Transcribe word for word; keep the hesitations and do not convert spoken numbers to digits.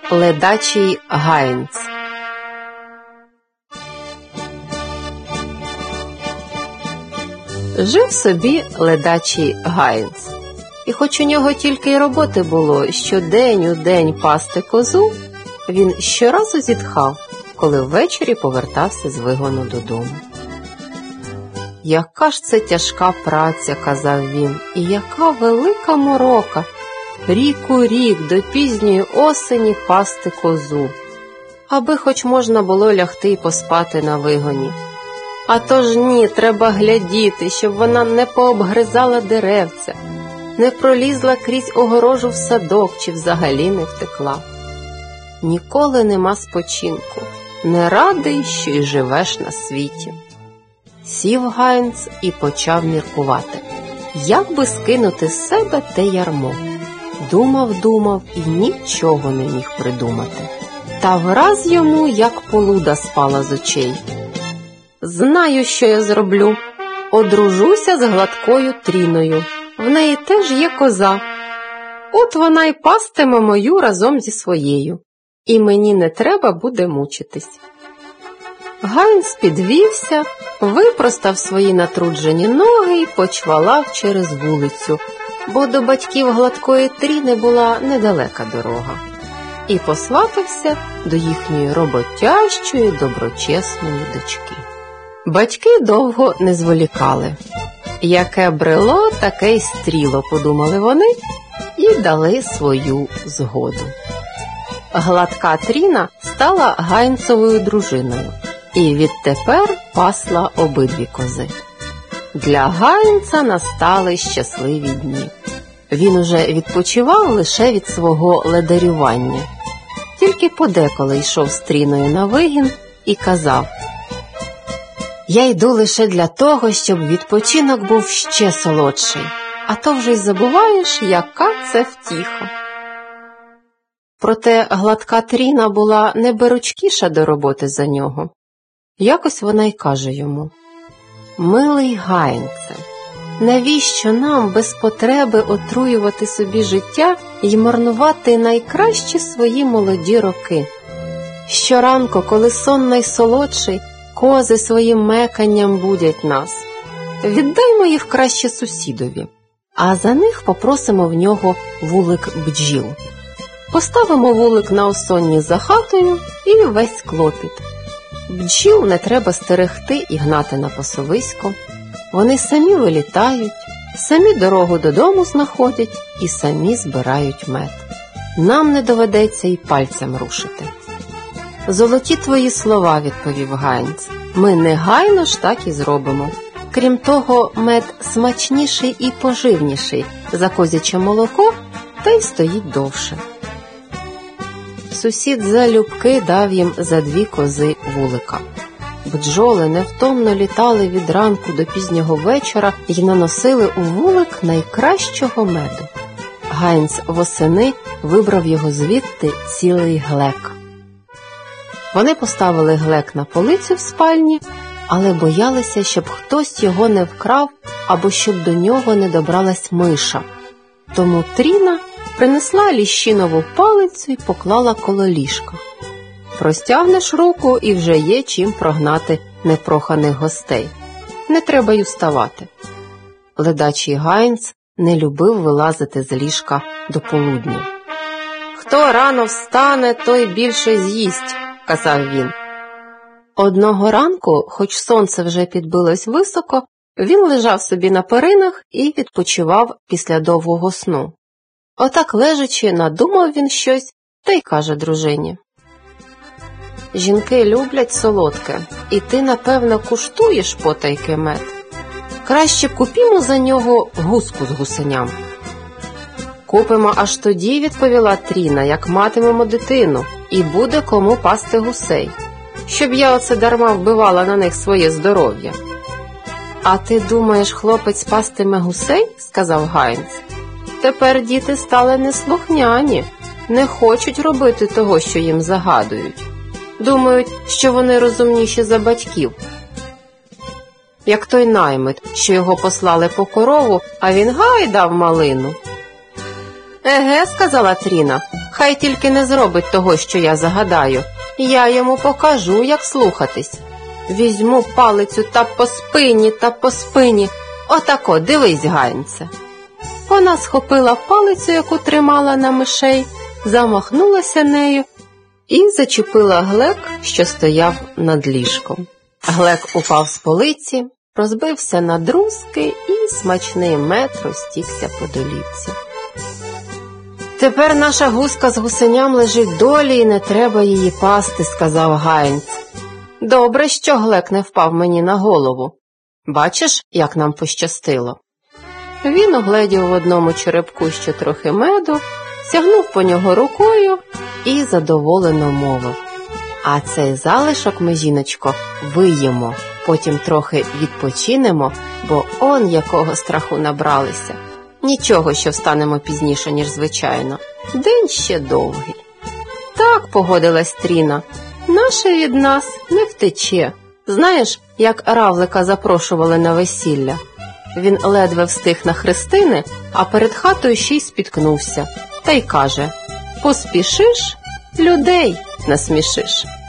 Ледачий Гайнц. Жив собі ледачий Гайнц. І хоч у нього тільки й роботи було щодень у день пасти козу, він щоразу зітхав, коли ввечері повертався з вигону додому. «Яка ж це тяжка праця», – казав він, – «і яка велика морока, рік у рік до пізньої осені пасти козу, аби хоч можна було лягти і поспати на вигоні. А то ж ні, треба глядіти, щоб вона не пообгризала деревця, не пролізла крізь огорожу в садок чи взагалі не втекла. Ніколи нема спочинку, не радий, що й живеш на світі». Сів Гайнц і почав міркувати, як би скинути з себе те ярмо. Думав-думав і нічого не міг придумати. Та враз йому, як полуда, спала з очей. «Знаю, що я зроблю. Одружуся з гладкою Тріною. В неї теж є коза. От вона й пастиме мою разом зі своєю. І мені не треба буде мучитись». Гайнц підвівся, випростав свої натруджені ноги і почвалав через вулицю, бо до батьків гладкої Тріни була недалека дорога, і посватався до їхньої роботящої, доброчесної дочки. Батьки довго не зволікали. Яке брело, таке й стріло, подумали вони, і дали свою згоду. Гладка Тріна стала Гайнцовою дружиною і відтепер пасла обидві кози. Для Гайнца настали щасливі дні. Він уже відпочивав лише від свого ледарювання. Тільки подеколи йшов з Тріною на вигін і казав: «Я йду лише для того, щоб відпочинок був ще солодший, а то вже й забуваєш, яка це втіха». Проте гладка Тріна була не беручкіша до роботи за нього. Якось вона й каже йому: «Милий Гайнце, навіщо нам без потреби отруювати собі життя й марнувати найкращі свої молоді роки? Щоранку, коли сон найсолодший, кози своїм меканням будять нас. Віддаймо їх краще сусідові, а за них попросимо в нього вулик бджіл. Поставимо вулик на осонні за хатою і весь клопіт. Бджіл не треба стерегти і гнати на пасовисько. Вони самі вилітають, самі дорогу додому знаходять і самі збирають мед. Нам не доведеться й пальцем рушити». «Золоті твої слова», – відповів Гайнц. «Ми негайно ж так і зробимо. Крім того, мед смачніший і поживніший за козяче молоко, та й стоїть довше». Сусід залюбки дав їм за дві кози вулика. Бджоли невтомно літали від ранку до пізнього вечора й наносили у вулик найкращого меду. Гайнц восени вибрав його звідти цілий глек. Вони поставили глек на полицю в спальні, але боялися, щоб хтось його не вкрав або щоб до нього не добралась миша. Тому Тріна принесла ліщинову палицю і поклала коло ліжка. Простягнеш руку і вже є чим прогнати непроханих гостей. Не треба й вставати. Ледачий Гайнц не любив вилазити з ліжка до полудня. «Хто рано встане, той більше з'їсть», – казав він. Одного ранку, хоч сонце вже підбилось високо, він лежав собі на перинах і відпочивав після довгого сну. Отак лежачи, надумав він щось та й каже дружині: «Жінки люблять солодке, і ти, напевно, куштуєш потайки мед. Краще купімо за нього гуску з гусеням». «Купимо аж тоді», – відповіла Тріна, «як матимемо дитину, і буде кому пасти гусей, щоб я оце дарма вбивала на них своє здоров'я». «А ти думаєш, хлопець пастиме гусей?» – сказав Гайнц. «Тепер діти стали неслухняні, не хочуть робити того, що їм загадують. Думають, що вони розумніші за батьків. Як той наймит, що його послали по корову, а він гай дав малину». «Еге», – сказала Тріна, Хай тільки не зробить того, що я загадаю. Я йому покажу, як слухатись. Візьму палицю та по спині, та по спині. Отако, дивись, Ганця. Вона схопила палицю, яку тримала на мишей, замахнулася нею і зачепила Глек, що стояв над ліжком. Глек упав з полиці, розбився на друзки і смачний мед розтікся по долівці. «Тепер наша гуска з гусеням лежить долі і не треба її пасти», – сказав Ганц. «Добре, що Глек не впав мені на голову. Бачиш, як нам пощастило?» Він огледів в одному черепку ще трохи меду, сягнув по нього рукою і задоволено мовив: «А цей залишок ми, жіночко, виїмо, потім трохи відпочинемо, бо он якого страху набралися. Нічого, що встанемо пізніше, ніж звичайно. День ще довгий». «Так», – погодилась Тріна, – «наше від нас не втече. Знаєш, як равлика запрошували на весілля? Він ледве встиг на хрестини, а перед хатою ще й спіткнувся. Та й каже: поспішиш, людей насмішиш».